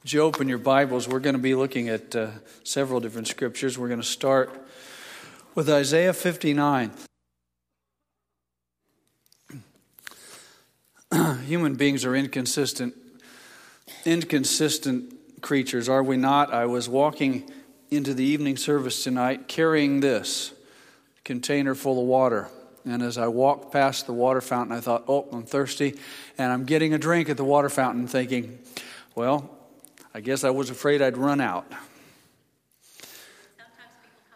As you open your Bibles, we're going to be looking at several different scriptures. We're going to start with Isaiah 59. Human beings are inconsistent creatures, are we not? I was walking into the evening service tonight carrying this container full of water. And as I walked past the water fountain, I thought, I'm thirsty. And I'm getting a drink at the water fountain thinking, well, I guess I was afraid I'd run out. Sometimes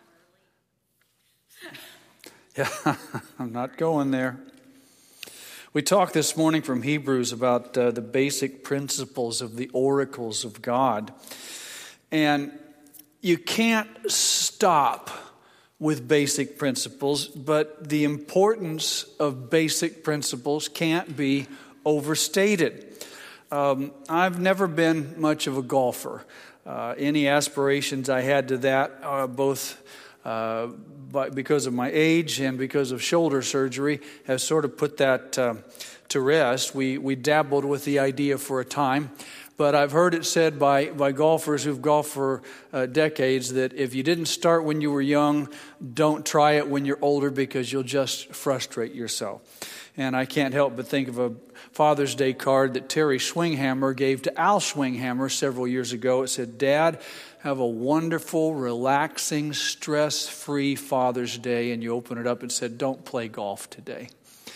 people come early. Yeah, I'm not going there. We talked this morning from Hebrews about the basic principles of the oracles of God. And you can't stop with basic principles, but the importance of basic principles can't be overstated. I've never been much of a golfer. Any aspirations I had to that, both because of my age and because of shoulder surgery, have sort of put that to rest. We dabbled with the idea for a time, but I've heard it said by golfers who've golfed for decades that if you didn't start when you were young, don't try it when you're older because you'll just frustrate yourself. And I can't help but think of a Father's Day card that Terry Swinghammer gave to Al Swinghammer several years ago. It said, "Dad, have a wonderful, relaxing, stress-free Father's Day." And you open it up and said, "Don't play golf today."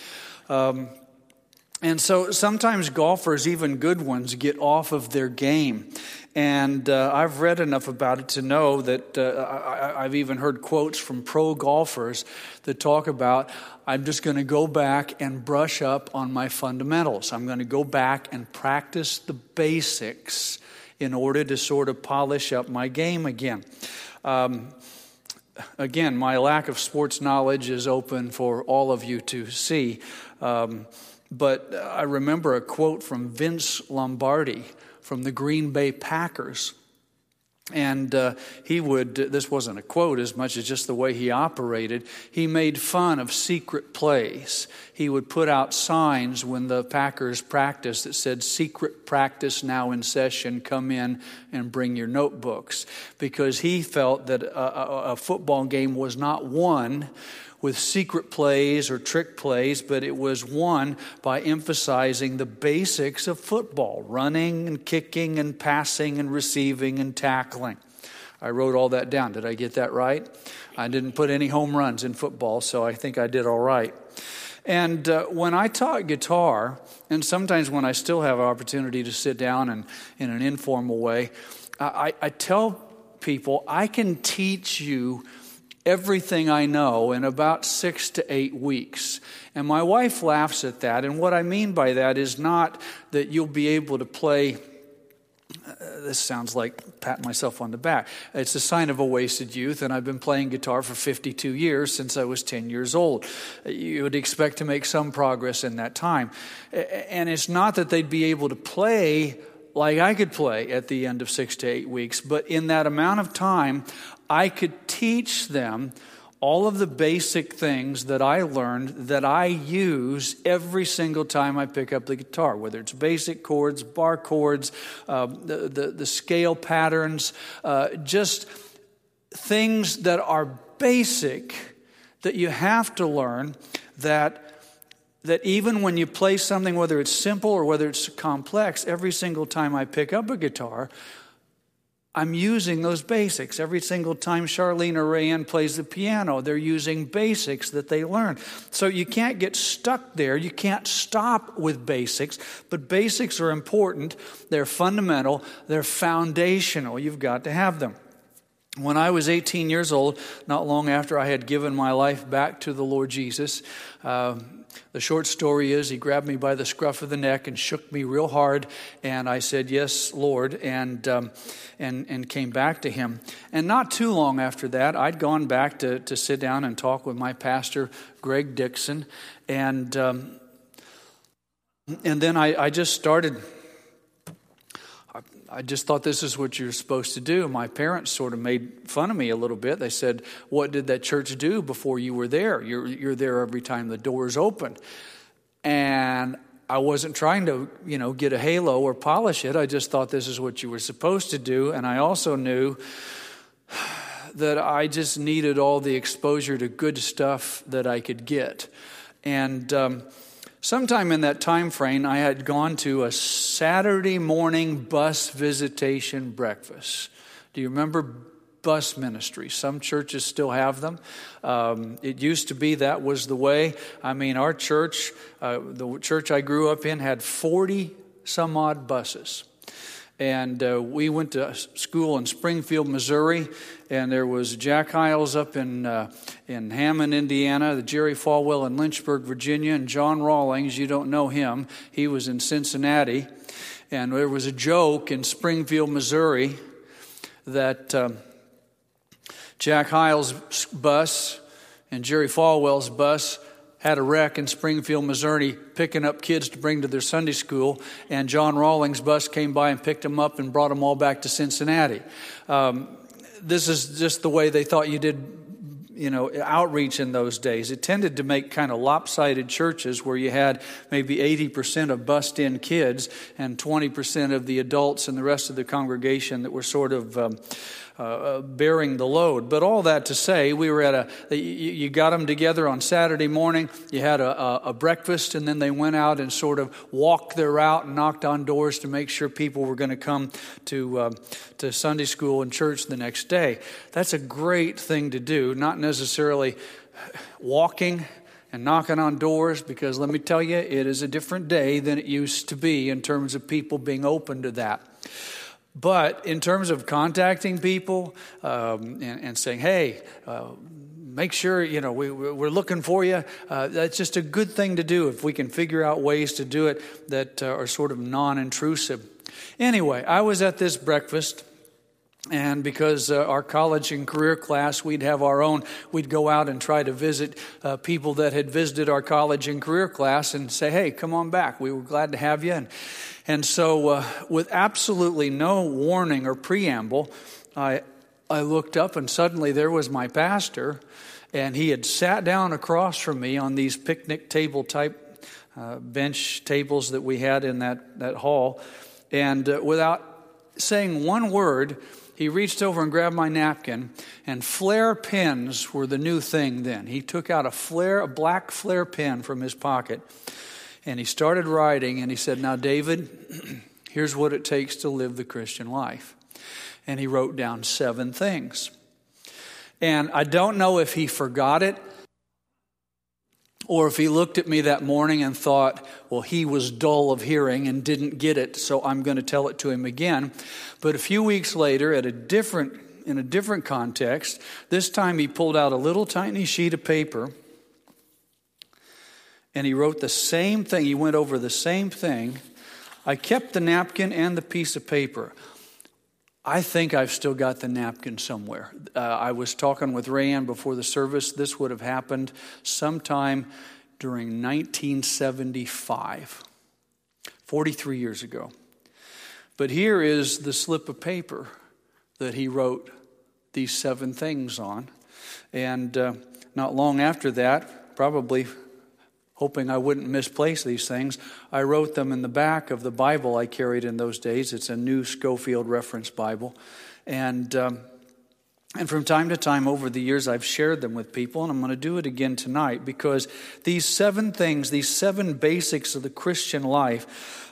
And so sometimes golfers, even good ones, get off of their game. And I've read enough about it to know that I've even heard quotes from pro golfers that talk about, I'm just going to go back and brush up on my fundamentals. I'm going to go back and practice the basics in order to sort of polish up my game again. Again, my lack of sports knowledge is open for all of you to see. But I remember a quote from Vince Lombardi from the Green Bay Packers. And this wasn't a quote as much as just the way he operated. He made fun of secret plays. He would put out signs when the Packers practiced that said, "Secret practice now in session, come in and bring your notebooks." Because he felt that a football game was not won with secret plays or trick plays, but it was won by emphasizing the basics of football: running and kicking and passing and receiving and tackling. I wrote all that down. Did I get that right? I didn't put any home runs in football, so I think I did all right. And when I taught guitar, and sometimes when I still have an opportunity to sit down and in an informal way, I tell people I can teach you everything I know in about 6 to 8 weeks. And my wife laughs at that. And what I mean by that is not that you'll be able to play, this sounds like patting myself on the back. It's a sign of a wasted youth, and I've been playing guitar for 52 years since I was 10 years old. You would expect to make some progress in that time. And it's not that they'd be able to play like I could play at the end of 6 to 8 weeks, but in that amount of time, I could teach them all of the basic things that I learned that I use every single time I pick up the guitar, whether it's basic chords, bar chords, the scale patterns, just things that are basic that you have to learn, that even when you play something, whether it's simple or whether it's complex, every single time I pick up a guitar, I'm using those basics. Every single time Charlene or Rayanne plays the piano, they're using basics that they learned. So you can't get stuck there. You can't stop with basics. But basics are important. They're fundamental. They're foundational. You've got to have them. When I was 18 years old, not long after I had given my life back to the Lord Jesus, the short story is he grabbed me by the scruff of the neck and shook me real hard, and I said, "Yes, Lord," and came back to him. And not too long after that, I'd gone back to sit down and talk with my pastor, Greg Dixon, and then I just started. I just thought this is what you're supposed to do. My parents sort of made fun of me a little bit. They said, "What did that church do before you were there? You're there every time the doors open." And I wasn't trying to, get a halo or polish it. I just thought this is what you were supposed to do. And I also knew that I just needed all the exposure to good stuff that I could get. And sometime in that time frame, I had gone to a Saturday morning bus visitation breakfast. Do you remember bus ministry? Some churches still have them. It used to be that was the way. I mean, our church, the church I grew up in, had 40 some odd buses. And we went to school in Springfield, Missouri, and there was Jack Hiles up in Hammond, Indiana, the Jerry Falwell in Lynchburg, Virginia, and John Rawlings. You don't know him. He was in Cincinnati. And there was a joke in Springfield, Missouri, that Jack Hiles' bus and Jerry Falwell's bus had a wreck in Springfield, Missouri, picking up kids to bring to their Sunday school, and John Rawlings' bus came by and picked them up and brought them all back to Cincinnati. This is just the way they thought you did, outreach in those days. It tended to make kind of lopsided churches where you had maybe 80% of bussed-in kids and 20% of the adults and the rest of the congregation that were sort of bearing the load. But all that to say, we were you got them together on Saturday morning, you had a breakfast, and then they went out and sort of walked their route and knocked on doors to make sure people were going to come to Sunday school and church the next day. That's a great thing to do, not necessarily walking and knocking on doors, because let me tell you, it is a different day than it used to be in terms of people being open to that. But in terms of contacting people and saying, hey, make sure, we're looking for you, that's just a good thing to do if we can figure out ways to do it that are sort of non-intrusive. Anyway, I was at this breakfast, and because our college and career class, we'd go out and try to visit people that had visited our college and career class and say, hey, come on back. We were glad to have you. And so with absolutely no warning or preamble, I looked up, and suddenly there was my pastor, and he had sat down across from me on these picnic table type bench tables that we had in that hall. And without saying one word, he reached over and grabbed my napkin, and flare pens were the new thing then. He took out a black flare pen from his pocket, and he started writing, and he said, now, David, here's what it takes to live the Christian life. And he wrote down 7 things. And I don't know if he forgot it or if he looked at me that morning and thought, well, he was dull of hearing and didn't get it, so I'm going to tell it to him again. But a few weeks later, in a different context, this time he pulled out a little tiny sheet of paper, and he wrote the same thing. He went over the same thing. I kept the napkin and the piece of paper. I think I've still got the napkin somewhere. I was talking with Rayanne before the service. This would have happened sometime during 1975, 43 years ago. But here is the slip of paper that he wrote these 7 things on. And not long after that, probably hoping I wouldn't misplace these things, I wrote them in the back of the Bible I carried in those days. It's a New Schofield Reference Bible. And from time to time over the years, I've shared them with people, and I'm going to do it again tonight, because these 7 things, these 7 basics of the Christian life,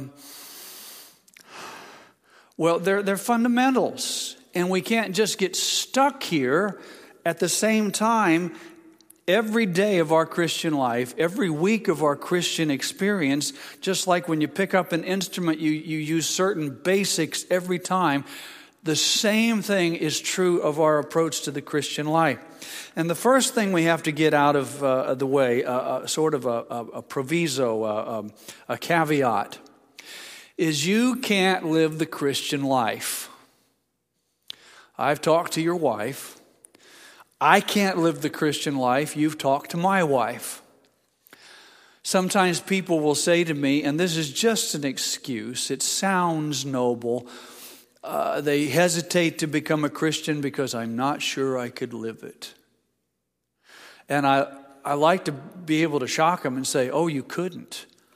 they're fundamentals. And we can't just get stuck here. At the same time, every day of our Christian life, every week of our Christian experience, just like when you pick up an instrument, you use certain basics every time. The same thing is true of our approach to the Christian life. And the first thing we have to get out of the way, sort of a proviso, a caveat, is you can't live the Christian life. I've talked to your wife. I can't live the Christian life. You've talked to my wife. Sometimes people will say to me, and this is just an excuse, it sounds noble, they hesitate to become a Christian because I'm not sure I could live it. And I like to be able to shock them and say, oh, you couldn't.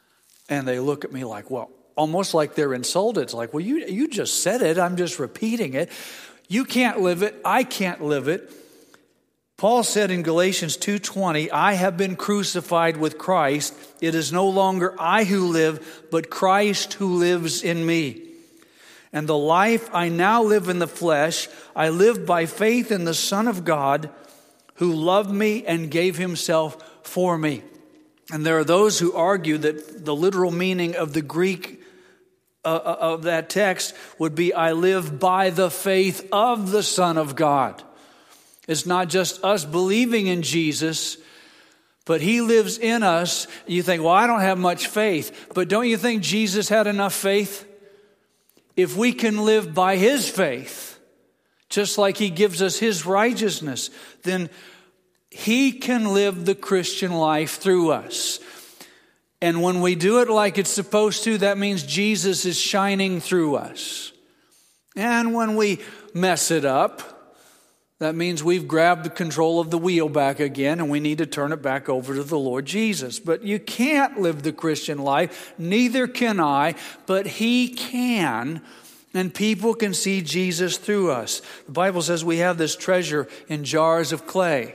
And they look at me like, well, almost like they're insulted. It's like, well, you just said it. I'm just repeating it. You can't live it. I can't live it. Paul said in Galatians 2:20, I have been crucified with Christ. It is no longer I who live, but Christ who lives in me. And the life I now live in the flesh, I live by faith in the Son of God, who loved me and gave himself for me. And there are those who argue that the literal meaning of the Greek of that text would be, I live by the faith of the Son of God. It's not just us believing in Jesus, but he lives in us. You think, well, I don't have much faith. But don't you think Jesus had enough faith? If we can live by his faith, just like he gives us his righteousness, then he can live the Christian life through us. And when we do it like it's supposed to, that means Jesus is shining through us. And when we mess it up, that means we've grabbed the control of the wheel back again and we need to turn it back over to the Lord Jesus. But you can't live the Christian life, neither can I, but he can, and people can see Jesus through us. The Bible says we have this treasure in jars of clay.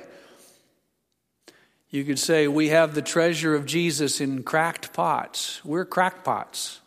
You could say we have the treasure of Jesus in cracked pots. We're crackpots.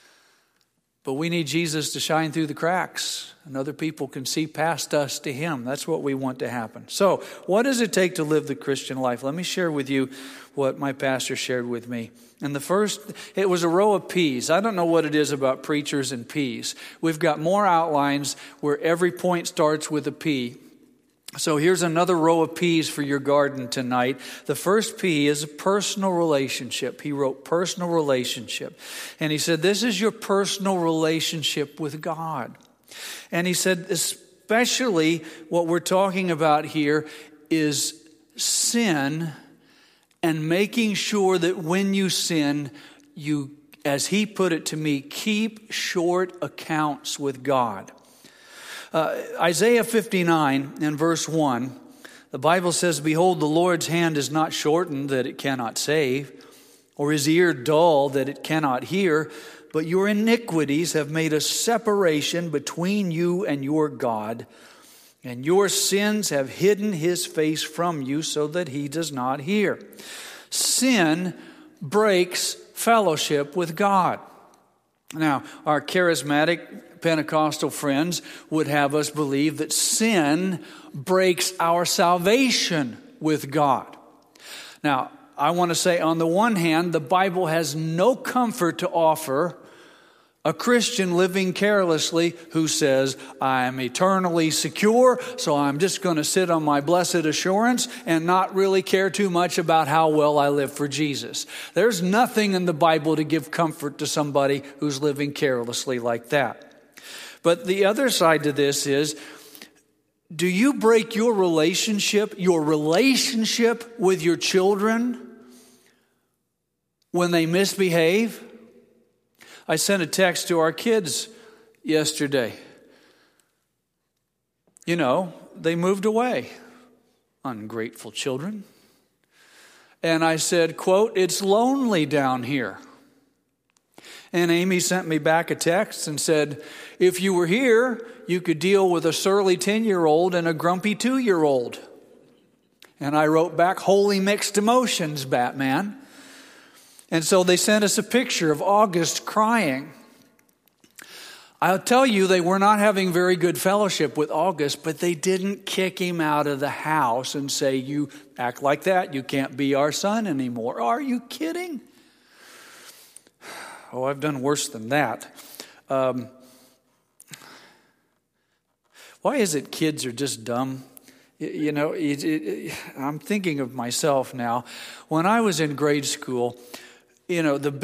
But we need Jesus to shine through the cracks, and other people can see past us to him. That's what we want to happen. So, what does it take to live the Christian life? Let me share with you what my pastor shared with me. And the first, it was a row of P's. I don't know what it is about preachers and P's. We've got more outlines where every point starts with a P. So here's another row of P's for your garden tonight. The first P is a personal relationship. He wrote personal relationship. And he said, this is your personal relationship with God. And he said, especially what we're talking about here is sin and making sure that when you sin, you, as he put it to me, keep short accounts with God. Isaiah 59 and verse 1, the Bible says, behold, the Lord's hand is not shortened that it cannot save, or his ear dull that it cannot hear, but your iniquities have made a separation between you and your God, and your sins have hidden his face from you so that he does not hear. Sin breaks fellowship with God. Now, our charismatic Pentecostal friends would have us believe that sin breaks our salvation with God. Now, I want to say on the one hand, the Bible has no comfort to offer a Christian living carelessly who says, I'm eternally secure, so I'm just going to sit on my blessed assurance and not really care too much about how well I live for Jesus. There's nothing in the Bible to give comfort to somebody who's living carelessly like that. But the other side to this is, do you break your relationship with your children when they misbehave? I sent a text to our kids yesterday. You know, they moved away. Ungrateful children. And I said, quote, it's lonely down here. And Amy sent me back a text and said, if you were here, you could deal with a surly 10-year-old and a grumpy 2-year-old. And I wrote back, holy mixed emotions, Batman. And so they sent us a picture of August crying. I'll tell you, they were not having very good fellowship with August, but they didn't kick him out of the house and say, you act like that, you can't be our son anymore. Are you kidding? Oh, I've done worse than that. Why is it kids are just dumb? You know, I'm thinking of myself now. When I was in grade school, you know, in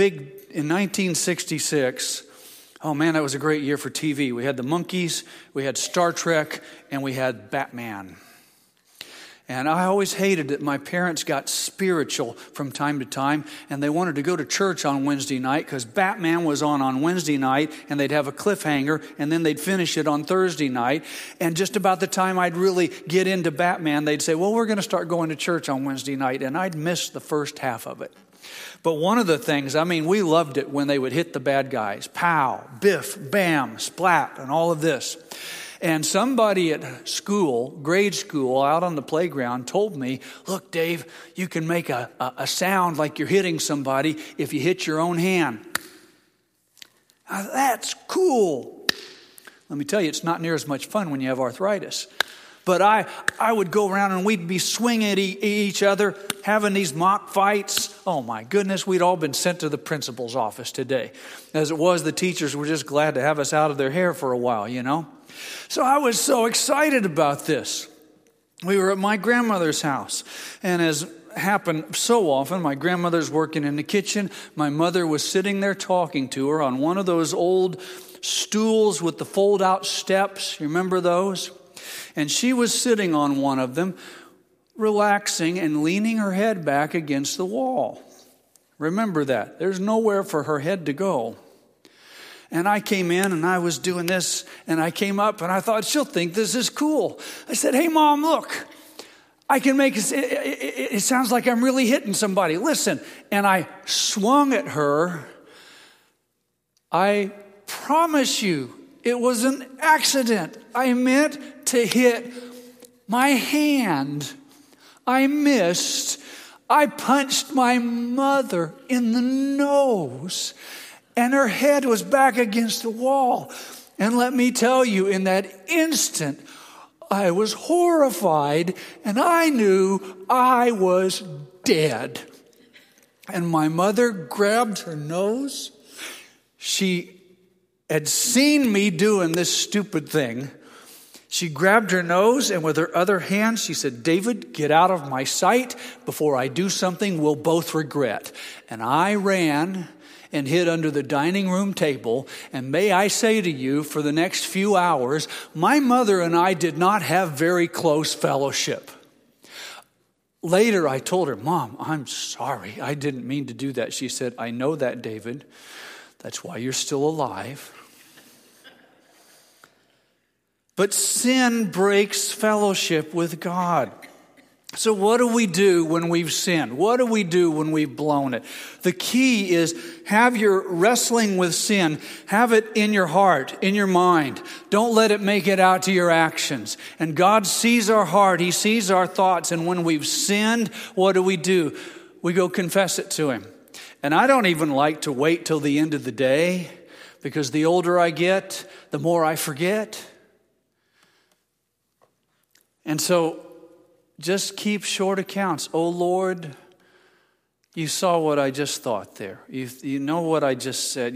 1966, oh man, that was a great year for TV. We had the Monkees, we had Star Trek, and we had Batman. And I always hated that my parents got spiritual from time to time, and they wanted to go to church on Wednesday night because Batman was on Wednesday night, and they'd have a cliffhanger, and then they'd finish it on Thursday night. And just about the time I'd really get into Batman, they'd say, well, we're going to start going to church on Wednesday night, and I'd miss the first half of it. But one of the things, we loved it when they would hit the bad guys. Pow, biff, bam, splat, and all of this. And somebody at school, grade school, out on the playground told me, look, Dave, you can make a sound like you're hitting somebody if you hit your own hand. Now, that's cool. Let me tell you, it's not near as much fun when you have arthritis. But I would go around and we'd be swinging at each other, having these mock fights. Oh my goodness, we'd all been sent to the principal's office today. As it was, the teachers were just glad to have us out of their hair for a while, So I was so excited about this. We were at my grandmother's house, and as happened so often, my grandmother's working in the kitchen. My mother was sitting there talking to her on one of those old stools with the fold-out steps. You remember those? And she was sitting on one of them, relaxing and leaning her head back against the wall. Remember that. There's nowhere for her head to go. And I came in and I was doing this, and I came up and I thought, she'll think this is cool. I said, hey, Mom, look. I can make it sounds like I'm really hitting somebody. Listen. And I swung at her. I promise you, it was an accident. I meant to hit my hand. I missed. I punched my mother in the nose, and her head was back against the wall. And let me tell you, in that instant, I was horrified, and I knew I was dead. And my mother grabbed her nose. She had seen me doing this stupid thing. She grabbed her nose, and with her other hand, she said, David, get out of my sight before I do something we'll both regret. And I ran and hid under the dining room table. And may I say to you, for the next few hours, my mother and I did not have very close fellowship. Later, I told her, Mom, I'm sorry. I didn't mean to do that. She said, I know that, David. That's why you're still alive. But sin breaks fellowship with God. So what do we do when we've sinned? What do we do when we've blown it? The key is have your wrestling with sin. Have it in your heart, in your mind. Don't let it make it out to your actions. And God sees our heart. He sees our thoughts. And when we've sinned, what do? We go confess it to Him. And I don't even like to wait till the end of the day, because the older I get, the more I forget. And so just keep short accounts. Oh, Lord, you saw what I just thought there. You know what I just said.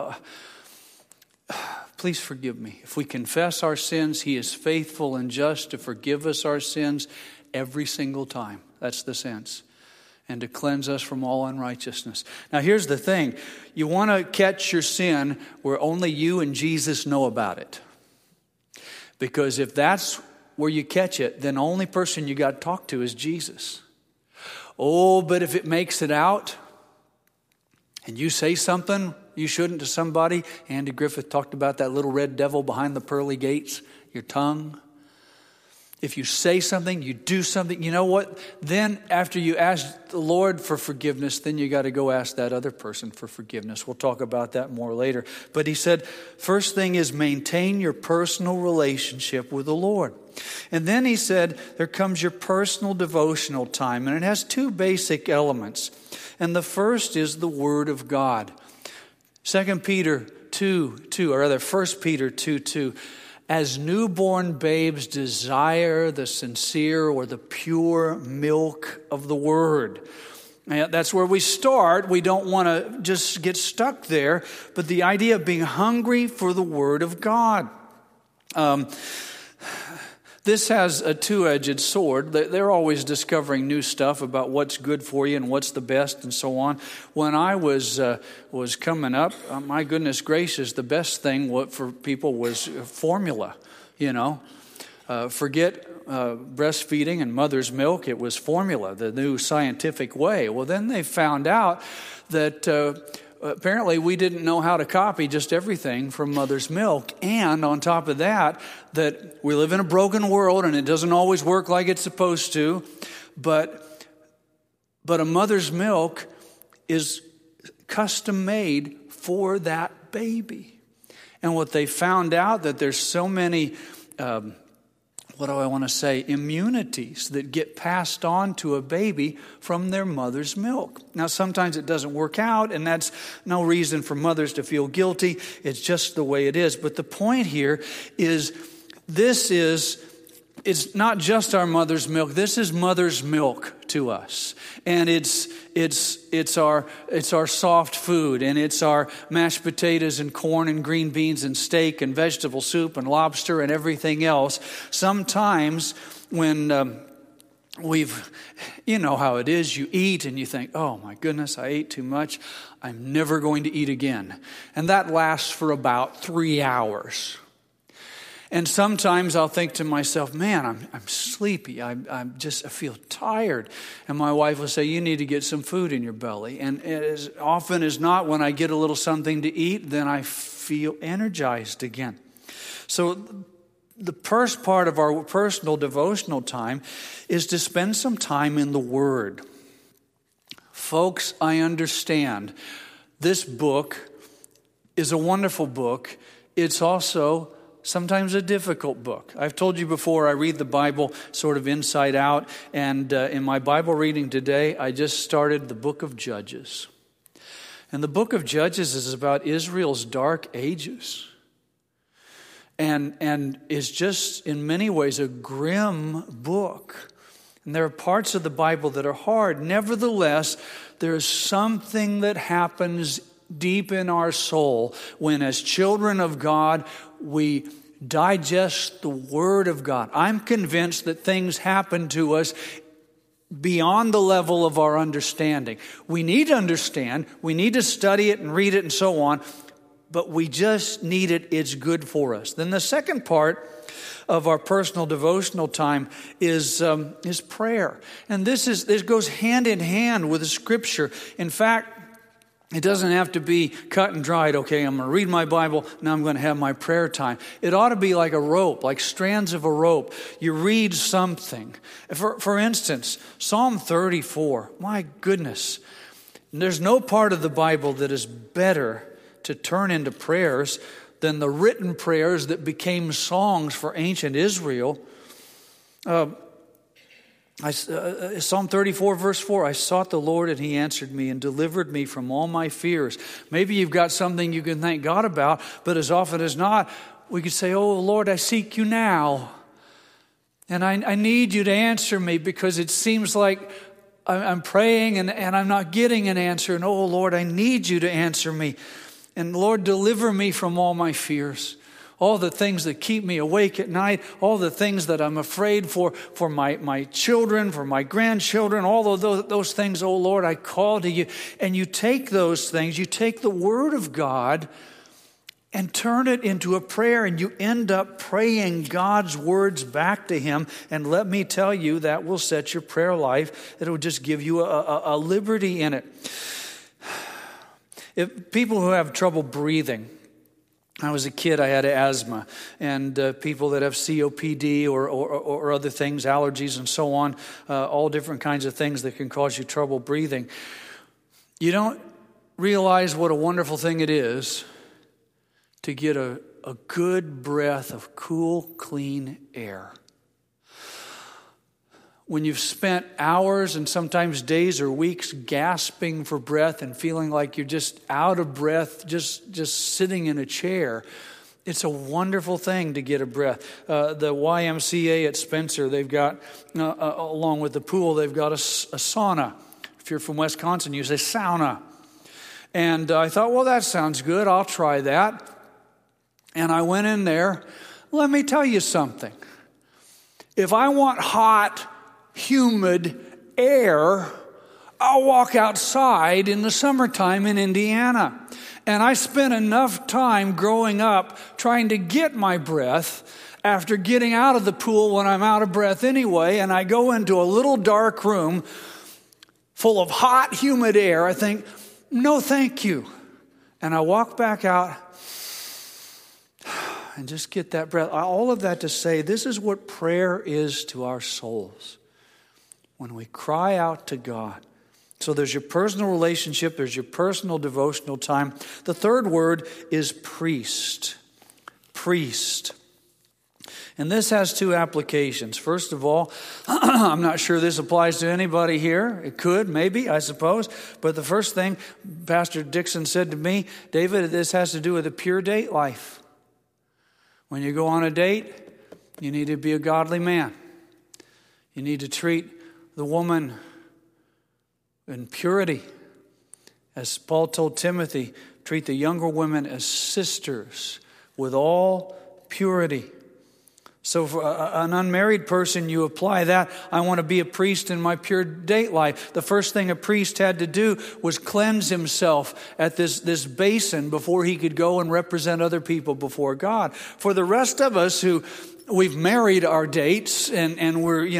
Please forgive me. If we confess our sins, He is faithful and just to forgive us our sins every single time. That's the sense. And to cleanse us from all unrighteousness. Now, here's the thing. You want to catch your sin where only you and Jesus know about it. Because if that's where you catch it, then the only person you got to talk to is Jesus. Oh, but if it makes it out and you say something you shouldn't to somebody, Andy Griffith talked about that little red devil behind the pearly gates, your tongue. If you say something, you do something, you know what? Then after you ask the Lord for forgiveness, then you got to go ask that other person for forgiveness. We'll talk about that more later. But he said, first thing is maintain your personal relationship with the Lord. And then he said, there comes your personal devotional time. And it has two basic elements. And the first is the Word of God. 1 Peter 2:2. As newborn babes desire the sincere or the pure milk of the Word. That's where we start. We don't want to just get stuck there. But the idea of being hungry for the Word of God. This has a two-edged sword. They're always discovering new stuff about what's good for you and what's the best and so on. When I was coming up, my goodness gracious, the best thing for people was formula, Forget breastfeeding and mother's milk. It was formula, the new scientific way. Well, then they found out that apparently we didn't know how to copy just everything from mother's milk. And on top of that we live in a broken world and it doesn't always work like it's supposed to. But a mother's milk is custom made for that baby. And what they found out, that there's so many, immunities that get passed on to a baby from their mother's milk. Now, sometimes it doesn't work out, and that's no reason for mothers to feel guilty. It's just the way it is. But the point here is, it's not just our mother's milk. This is mother's milk to us. And it's our soft food, and it's our mashed potatoes and corn and green beans and steak and vegetable soup and lobster and everything else. Sometimes when you know how it is, you eat and you think, oh my goodness, I ate too much. I'm never going to eat again. And that lasts for about 3 hours. And sometimes I'll think to myself, man, I'm sleepy. I feel tired. And my wife will say, you need to get some food in your belly. And as often as not, when I get a little something to eat, then I feel energized again. So the first part of our personal devotional time is to spend some time in the Word. Folks, I understand this book is a wonderful book. It's also sometimes a difficult book. I've told you before, I read the Bible sort of inside out. And in my Bible reading today, I just started the book of Judges. And the book of Judges is about Israel's dark ages. And is just in many ways a grim book. And there are parts of the Bible that are hard. Nevertheless, there is something that happens deep in our soul when, as children of God, we digest the Word of God. I'm convinced that things happen to us beyond the level of our understanding. We need to understand, we need to study it and read it and so on, but we just need it. It's good for us. Then the second part of our personal devotional time is prayer. And this goes hand in hand with the Scripture. In fact, it doesn't have to be cut and dried. Okay, I'm going to read my Bible. Now I'm going to have my prayer time. It ought to be like a rope, like strands of a rope. You read something. For instance, Psalm 34. My goodness. There's no part of the Bible that is better to turn into prayers than the written prayers that became songs for ancient Israel. Psalm 34 verse 4, I sought the Lord and He answered me and delivered me from all my fears. Maybe you've got something you can thank God about, but as often as not, we could say, oh Lord, I seek you now. And I need you to answer me, because it seems like I'm praying and I'm not getting an answer. And oh Lord, I need you to answer me. And Lord, deliver me from all my fears. All the things that keep me awake at night, all the things that I'm afraid for my children, for my grandchildren, all of those things, oh Lord, I call to you. And you take those things, you take the Word of God and turn it into a prayer, and you end up praying God's words back to Him. And let me tell you, that will set your prayer life. It will just give you a liberty in it. If people who have trouble breathing, I was a kid, I had asthma, and people that have COPD or other things, allergies and so on, all different kinds of things that can cause you trouble breathing. You don't realize what a wonderful thing it is to get a good breath of cool, clean air. When you've spent hours and sometimes days or weeks gasping for breath and feeling like you're just out of breath, just sitting in a chair, it's a wonderful thing to get a breath. The YMCA at Spencer, they've got, along with the pool, they've got a sauna. If you're from Wisconsin, you say sauna. And I thought, well, that sounds good. I'll try that. And I went in there. Let me tell you something. If I want hot, humid air, I'll walk outside in the summertime in Indiana. And I spent enough time growing up trying to get my breath after getting out of the pool when I'm out of breath anyway, and I go into a little dark room full of hot, humid air. I think, no, thank you. And I walk back out and just get that breath. All of that to say, this is what prayer is to our souls. When we cry out to God So there's your personal relationship, there's your personal devotional time. The third word is priest. Priest. And this has two applications. First of all, I'm not sure this applies to anybody here. It could, maybe, I suppose. But the first thing Pastor Dixon said to me, David, this has to do with a pure date life. When you go on a date, you need to be a godly man. You need to treat the woman in purity. As Paul told Timothy, treat the younger women as sisters with all purity. So for an unmarried person, you apply that. I want to be a priest in my pure date life. The first thing a priest had to do was cleanse himself at this basin before he could go and represent other people before God. For the rest of us who we've married our dates and we're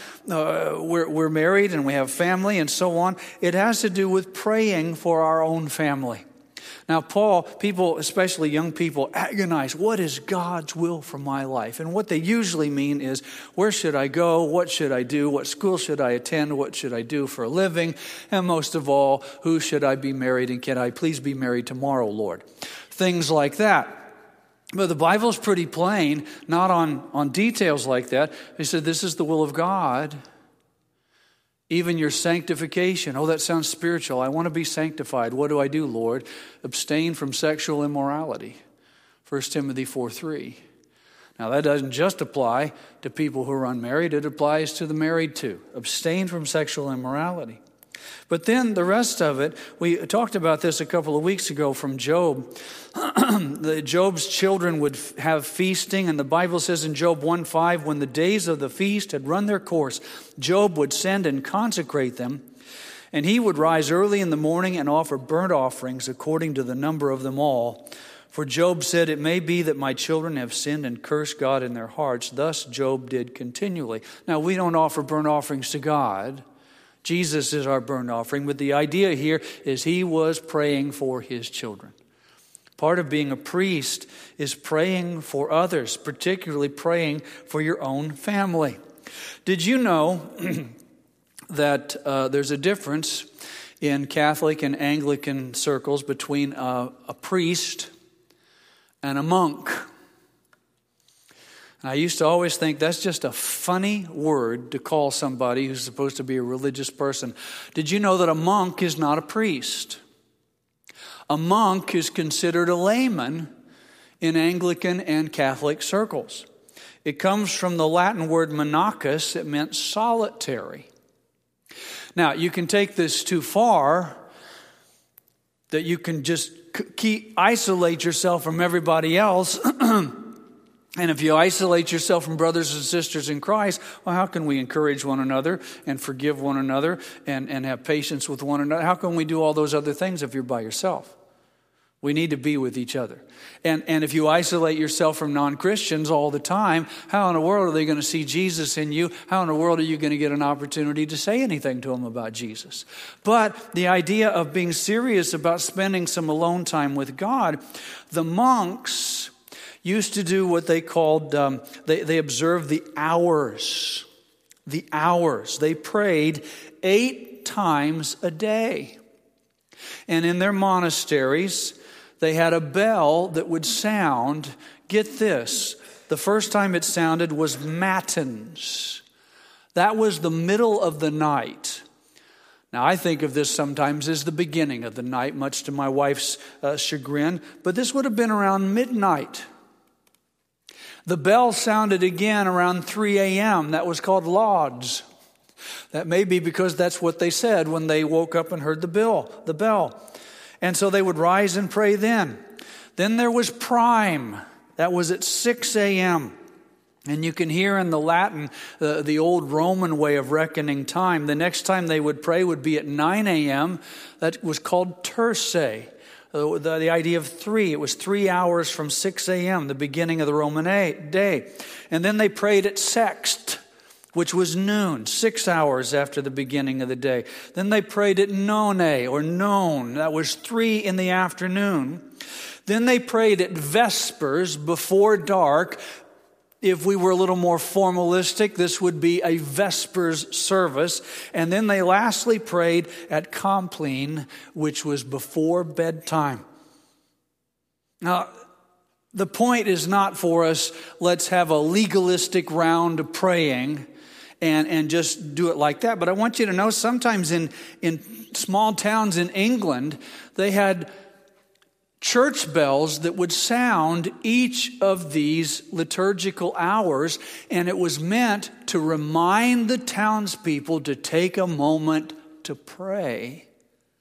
married and we have family and so on, it has to do with praying for our own family. Now, people, especially young people, agonize, what is God's will for my life? And what they usually mean is, where should I go? What should I do? What school should I attend? What should I do for a living? And most of all, who should I be married? And can I please be married tomorrow, Lord? Things like that. But the Bible's pretty plain, not on details like that. He said, this is the will of God. Even your sanctification. Oh, that sounds spiritual. I want to be sanctified. What do I do, Lord? Abstain from sexual immorality. 1 Timothy 4:3. Now, that doesn't just apply to people who are unmarried. It applies to the married too. Abstain from sexual immorality. But then the rest of it, we talked about this a couple of weeks ago from Job. Job's children would have feasting, and the Bible says in Job 1:5, when the days of the feast had run their course, Job would send and consecrate them, and he would rise early in the morning and offer burnt offerings according to the number of them all. For Job said, it may be that my children have sinned and cursed God in their hearts. Thus Job did continually. Now, we don't offer burnt offerings to God. Jesus is our burnt offering, but the idea here is he was praying for his children. Part of being a priest is praying for others, particularly praying for your own family. Did you know that there's a difference in Catholic and Anglican circles between a priest and a monk? And I used to always think that's just a funny word to call somebody who's supposed to be a religious person. Did you know that a monk is not a priest? A monk is considered a layman in Anglican and Catholic circles. It comes from the Latin word monachus. It meant solitary. Now, you can take this too far, that you can just isolate yourself from everybody else. And if you isolate yourself from brothers and sisters in Christ, well, how can we encourage one another and forgive one another and have patience with one another? How can we do all those other things if you're by yourself? We need to be with each other. And if you isolate yourself from non-Christians all the time, how in the world are they going to see Jesus in you? How in the world are you going to get an opportunity to say anything to them about Jesus? But the idea of being serious about spending some alone time with God, the monks used to do what they called, they observed the hours. The hours. They prayed 8 times a day. And in their monasteries, they had a bell that would sound, get this, the first time it sounded was matins. That was the middle of the night. Now, I think of this sometimes as the beginning of the night, much to my wife's chagrin, but this would have been around midnight. The bell sounded again around 3 a.m. That was called lauds. That may be because that's what they said when they woke up and heard the bell. And so they would rise and pray then. Then there was prime. That was at 6 a.m. And you can hear in the Latin, the old Roman way of reckoning time. The next time they would pray would be at 9 a.m. That was called terce. The idea of 3. It was 3 hours from 6 a.m., the beginning of the Roman day. And then they prayed at sext, which was noon, 6 hours after the beginning of the day. Then they prayed at none, or noon. That was 3 in the afternoon. Then they prayed at vespers, before dark, If we were a little more formalistic, this would be a Vespers service. And then they lastly prayed at Compline, which was before bedtime. Now, the point is not for us, let's have a legalistic round of praying and just do it like that. But I want you to know sometimes in small towns in England, they had church bells that would sound each of these liturgical hours, and it was meant to remind the townspeople to take a moment to pray.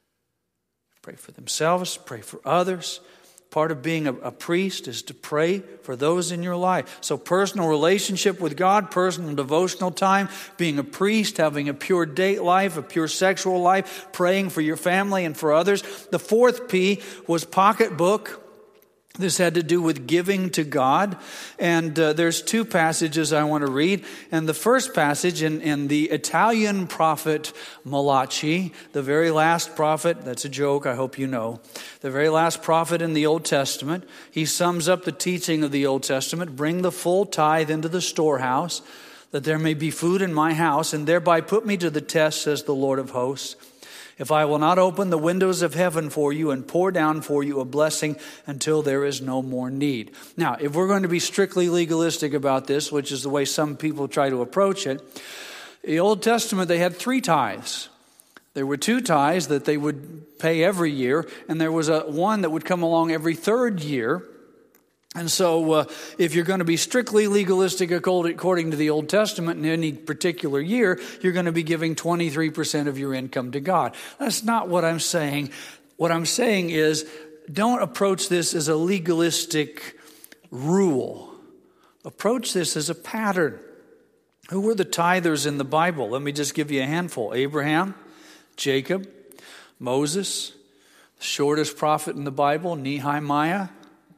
Pray for themselves, pray for others. Part of being a priest is to pray for those in your life. So personal relationship with God, personal devotional time, being a priest, having a pure date life, a pure sexual life, praying for your family and for others. The fourth P was pocketbook. This had to do with giving to God. And there's two passages I want to read. And the first passage in the Italian prophet Malachi, the very last prophet, that's a joke, I hope you know. The very last prophet in the Old Testament, he sums up the teaching of the Old Testament. Bring the full tithe into the storehouse, that there may be food in my house, and thereby put me to the test, says the Lord of hosts. If I will not open the windows of heaven for you and pour down for you a blessing until there is no more need. Now, if we're going to be strictly legalistic about this, which is the way some people try to approach it, in the Old Testament, they had 3 tithes. There were 2 tithes that they would pay every year, and there was one that would come along every 3rd year. And so if you're going to be strictly legalistic according to the Old Testament in any particular year, you're going to be giving 23% of your income to God. That's not what I'm saying. What I'm saying is don't approach this as a legalistic rule. Approach this as a pattern. Who were the tithers in the Bible? Let me just give you a handful. Abraham, Jacob, Moses, the shortest prophet in the Bible, Nehemiah.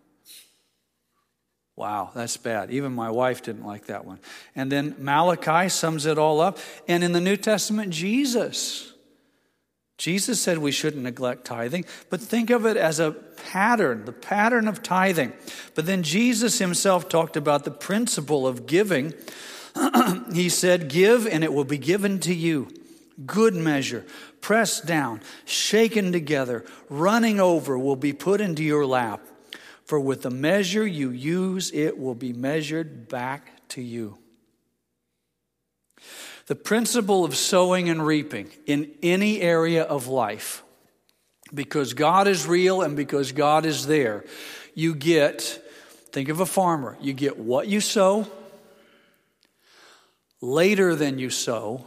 Wow, that's bad. Even my wife didn't like that one. And then Malachi sums it all up. And in the New Testament, Jesus. Jesus said we shouldn't neglect tithing, but think of it as a pattern, the pattern of tithing. But then Jesus himself talked about the principle of giving. He said, give and it will be given to you. Good measure, pressed down, shaken together, running over will be put into your lap. For with the measure you use, it will be measured back to you. The principle of sowing and reaping in any area of life, because God is real and because God is there, you get, think of a farmer, you get what you sow, later than you sow,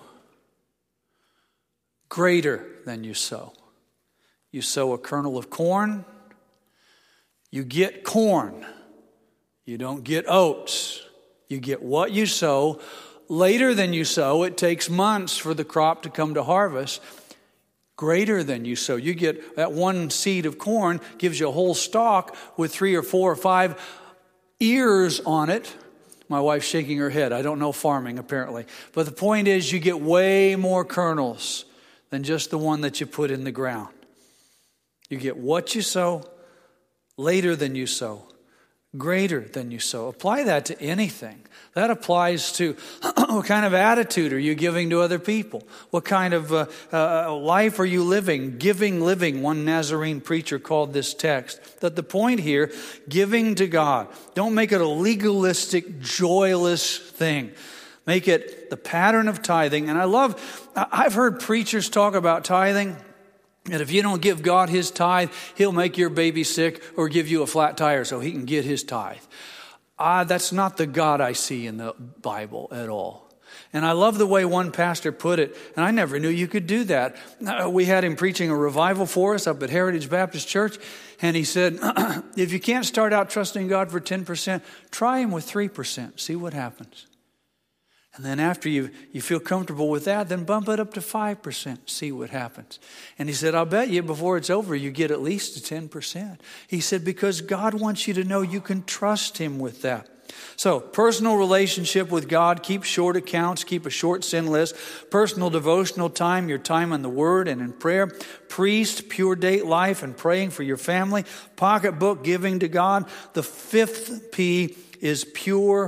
greater than you sow. You sow a kernel of corn, you get corn. You don't get oats. You get what you sow. Later than you sow, it takes months for the crop to come to harvest. Greater than you sow. You get that one seed of corn, gives you a whole stalk with 3 or 4 or 5 ears on it. My wife's shaking her head. I don't know farming, apparently. But the point is, you get way more kernels than just the one that you put in the ground. You get what you sow. Later than you sow, greater than you sow. Apply that to anything. That applies to what kind of attitude are you giving to other people? What kind of life are you living? Giving living, one Nazarene preacher called this text. That the point here, giving to God. Don't make it a legalistic, joyless thing. Make it the pattern of tithing. And I've heard preachers talk about tithing. And if you don't give God his tithe, he'll make your baby sick or give you a flat tire so he can get his tithe. That's not the God I see in the Bible at all. And I love the way one pastor put it, and I never knew you could do that. We had him preaching a revival for us up at Heritage Baptist Church, and he said, if you can't start out trusting God for 10%, try him with 3%, see what happens. And then after you feel comfortable with that, then bump it up to 5%, see what happens. And he said, I'll bet you before it's over, you get at least to 10%. He said, because God wants you to know you can trust him with that. So, personal relationship with God, keep short accounts, keep a short sin list. Personal devotional time, your time in the Word and in prayer. Priest, pure date life and praying for your family. Pocketbook, giving to God. The 5th P is pure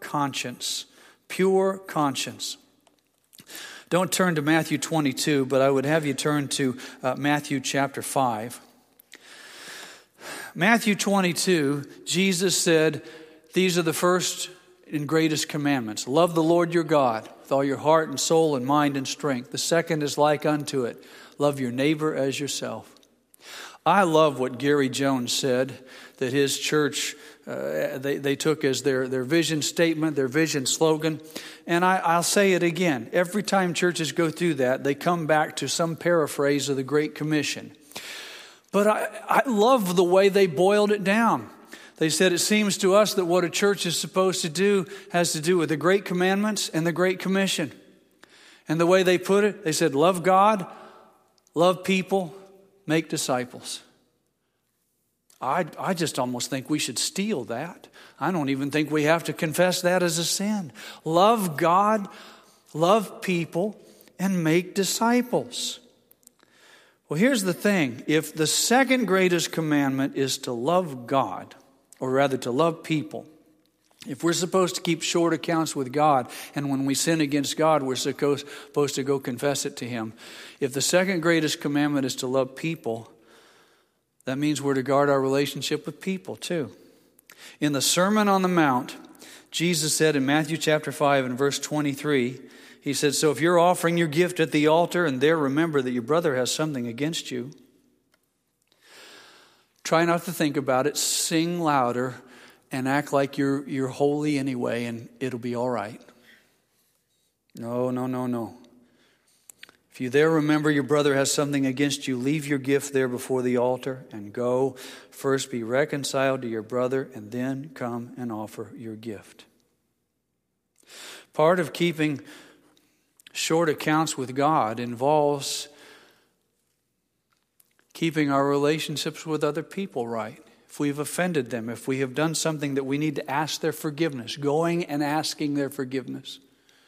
conscience. Pure conscience. Don't turn to Matthew 22, but I would have you turn to Matthew chapter 5. Matthew 22, Jesus said, these are the first and greatest commandments. Love the Lord your God with all your heart and soul and mind and strength. The second is like unto it. Love your neighbor as yourself. I love what Gary Jones said, that his church, they took as their vision statement, their vision slogan. And I'll say it again. Every time churches go through that, they come back to some paraphrase of the Great Commission. But I love the way they boiled it down. They said, it seems to us that what a church is supposed to do has to do with the Great Commandments and the Great Commission. And the way they put it, they said, love God, love people, make disciples. I just almost think we should steal that. I don't even think we have to confess that as a sin. Love God, love people, and make disciples. Well, here's the thing. If the second greatest commandment is to love God, or rather to love people, if we're supposed to keep short accounts with God, and when we sin against God, we're supposed to go confess it to Him. If the second greatest commandment is to love people, that means we're to guard our relationship with people too. In the Sermon on the Mount, Jesus said in Matthew chapter 5 and verse 23, He said, so if you're offering your gift at the altar and there remember that your brother has something against you, try not to think about it, sing louder, and act like you're holy anyway, and it'll be all right. No. If you there remember your brother has something against you, leave your gift there before the altar and go. First be reconciled to your brother, and then come and offer your gift. Part of keeping short accounts with God involves keeping our relationships with other people right. If we've offended them, if we have done something that we need to ask their forgiveness, going and asking their forgiveness.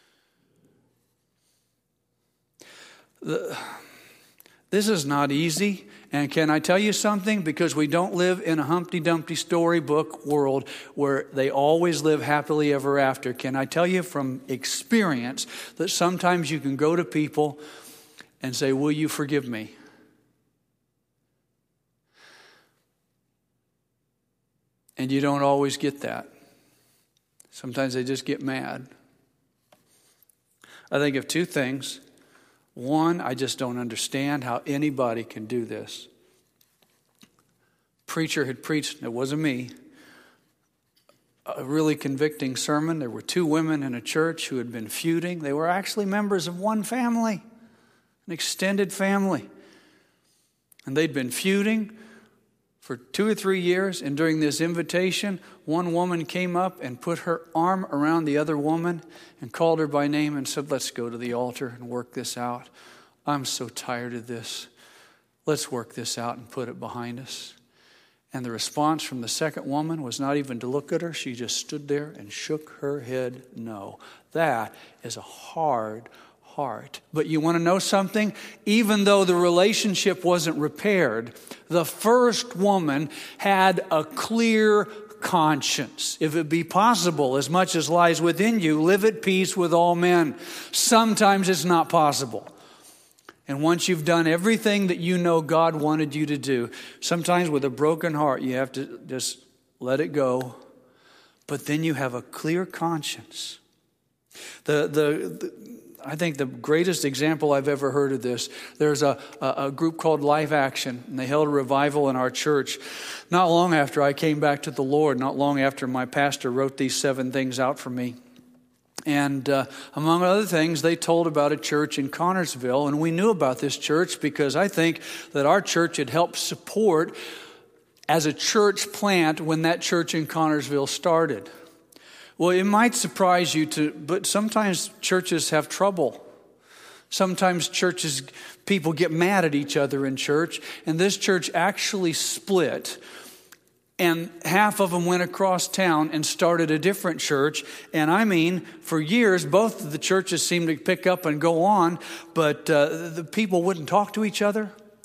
This is not easy. And can I tell you something? Because we don't live in a Humpty Dumpty storybook world where they always live happily ever after. Can I tell you from experience that sometimes you can go to people and say, will you forgive me? And you don't always get that. Sometimes they just get mad. I think of two things. One, I just don't understand how anybody can do this. Preacher had preached, it wasn't me, a really convicting sermon. There were two women in a church who had been feuding. They were actually members of one family, an extended family. And they'd been feuding for 2 or 3 years, and during this invitation, one woman came up and put her arm around the other woman and called her by name and said, let's go to the altar and work this out. I'm so tired of this. Let's work this out and put it behind us. And the response from the second woman was not even to look at her. She just stood there and shook her head no. That is a hard heart. But you want to know something? Even though the relationship wasn't repaired, the first woman had a clear conscience. If it be possible, as much as lies within you, live at peace with all men. Sometimes it's not possible. And once you've done everything that you know God wanted you to do, sometimes with a broken heart, you have to just let it go. But then you have a clear conscience. I think the greatest example I've ever heard of this, there's a group called Life Action, and they held a revival in our church not long after I came back to the Lord, not long after my pastor wrote these 7 things out for me. And among other things, they told about a church in Connersville, and we knew about this church because I think that our church had helped support as a church plant when that church in Connersville started. Well, it might surprise you but sometimes churches have trouble. Sometimes people get mad at each other in church, and this church actually split. And half of them went across town and started a different church. And I mean, for years, both of the churches seemed to pick up and go on, but the people wouldn't talk to each other.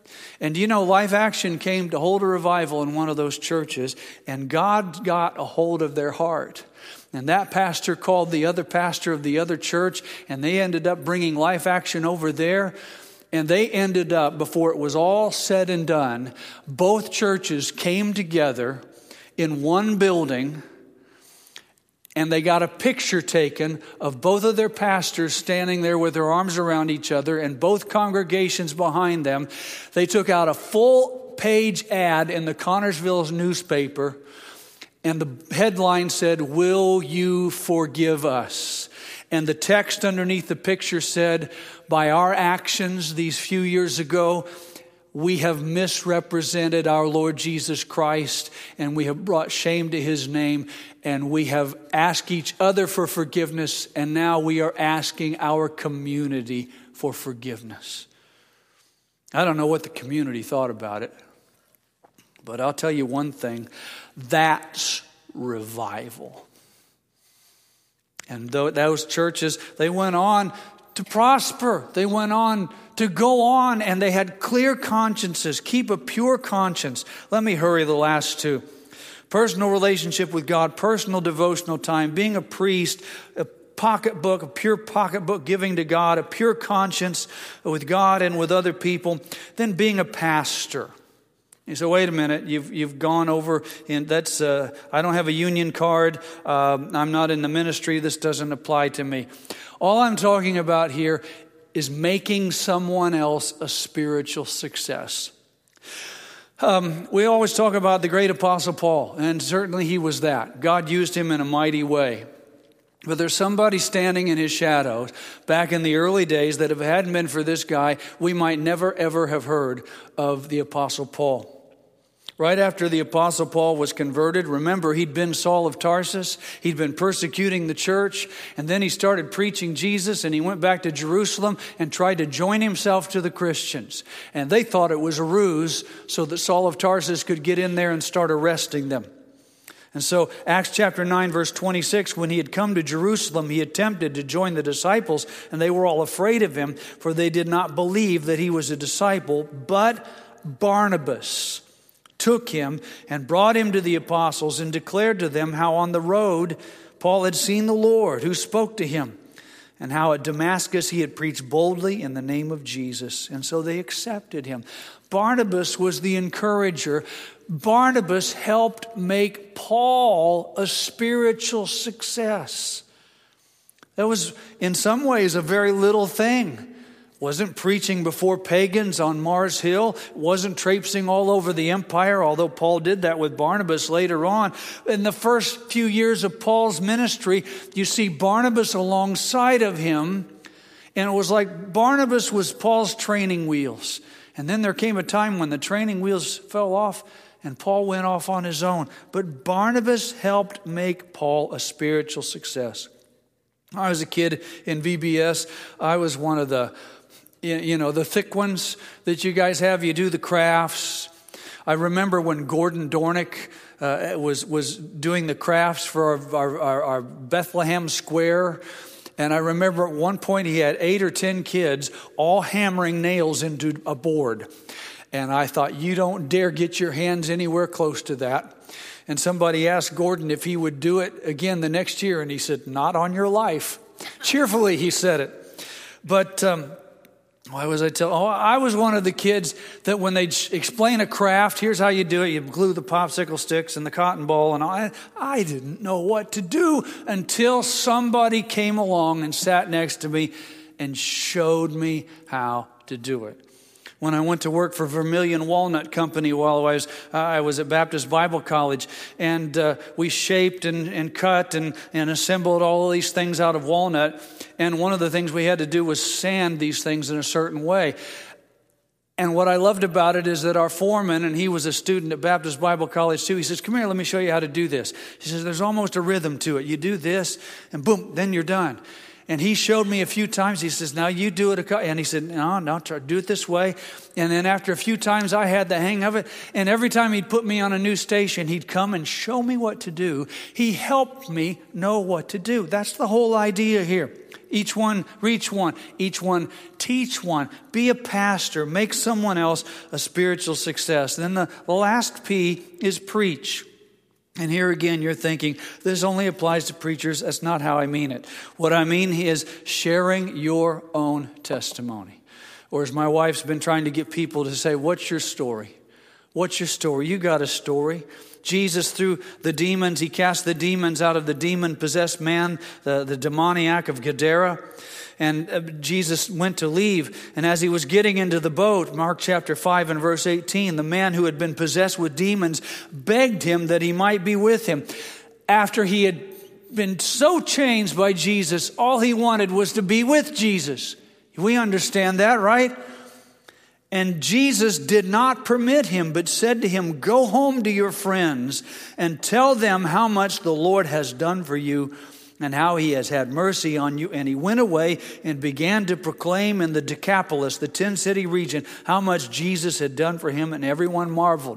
And you know, Life Action came to hold a revival in one of those churches, and God got a hold of their heart. And that pastor called the other pastor of the other church, and they ended up bringing Life Action over there. And they ended up, before it was all said and done, both churches came together in one building, and they got a picture taken of both of their pastors standing there with their arms around each other and both congregations behind them. They took out a full-page ad in the Connersville newspaper, and the headline said, "Will you forgive us?" And the text underneath the picture said, "By our actions these few years ago, we have misrepresented our Lord Jesus Christ, and we have brought shame to his name, and we have asked each other for forgiveness, and now we are asking our community for forgiveness." I don't know what the community thought about it, but I'll tell you one thing, that's revival. And those churches, they went on to prosper. They went on to go on, and they had clear consciences. Keep a pure conscience. Let me hurry the last two. Personal relationship with God, personal devotional time, being a priest, a pocketbook, a pure pocketbook giving to God, a pure conscience with God and with other people. Then being a pastor. You say, wait a minute, you've gone over, and that's, I don't have a union card, I'm not in the ministry, this doesn't apply to me. All I'm talking about here is making someone else a spiritual success. We always talk about the great Apostle Paul, and certainly he was that. God used him in a mighty way. But there's somebody standing in his shadows back in the early days that if it hadn't been for this guy, we might never ever have heard of the Apostle Paul. Right after the Apostle Paul was converted, remember, he'd been Saul of Tarsus. He'd been persecuting the church. And then he started preaching Jesus, and he went back to Jerusalem and tried to join himself to the Christians. And they thought it was a ruse so that Saul of Tarsus could get in there and start arresting them. And so Acts chapter 9, verse 26, when he had come to Jerusalem, he attempted to join the disciples, and they were all afraid of him, for they did not believe that he was a disciple. But Barnabas took him and brought him to the apostles and declared to them how on the road Paul had seen the Lord who spoke to him, and how at Damascus he had preached boldly in the name of Jesus. And so they accepted him. Barnabas was the encourager. Barnabas helped make Paul a spiritual success. That was in some ways a very little thing. Wasn't preaching before pagans on Mars Hill. Wasn't traipsing all over the empire, although Paul did that with Barnabas later on. In the first few years of Paul's ministry, you see Barnabas alongside of him, and it was like Barnabas was Paul's training wheels. And then there came a time when the training wheels fell off and Paul went off on his own. But Barnabas helped make Paul a spiritual success. I was a kid in VBS. I was one of the thick ones that you guys have. You do the crafts. I remember when Gordon Dornick was doing the crafts for our Bethlehem Square. And I remember at one point he had 8 or 10 kids all hammering nails into a board. And I thought, you don't dare get your hands anywhere close to that. And somebody asked Gordon if he would do it again the next year. And he said, not on your life. Cheerfully, he said it. But why was I telling? Oh, I was one of the kids that when they'd explain a craft, here's how you do it. You glue the popsicle sticks and the cotton ball. And I didn't know what to do until somebody came along and sat next to me and showed me how to do it. When I went to work for Vermilion Walnut Company while I was at Baptist Bible College, and we shaped and cut and assembled all of these things out of walnut. And one of the things we had to do was sand these things in a certain way. And what I loved about it is that our foreman, and he was a student at Baptist Bible College too, he says, come here, let me show you how to do this. He says, there's almost a rhythm to it. You do this, and boom, then you're done. And he showed me a few times. He says, now you do it. And he said, no, try do it this way. And then after a few times, I had the hang of it. And every time he'd put me on a new station, he'd come and show me what to do. He helped me know what to do. That's the whole idea here. Each one reach one. Each one teach one. Be a pastor. Make someone else a spiritual success. Then the last P is preach. And here again, you're thinking, this only applies to preachers. That's not how I mean it. What I mean is sharing your own testimony. Or as my wife's been trying to get people to say, what's your story? What's your story? You got a story. Jesus, through the demons, he cast the demons out of the demon-possessed man, the demoniac of Gadara. And Jesus went to leave. And as he was getting into the boat, Mark chapter 5 and verse 18, the man who had been possessed with demons begged him that he might be with him. After he had been so changed by Jesus, all he wanted was to be with Jesus. We understand that, right? And Jesus did not permit him, but said to him, go home to your friends and tell them how much the Lord has done for you and how he has had mercy on you. And he went away and began to proclaim in the Decapolis, the 10-city region, how much Jesus had done for him, and everyone marveled.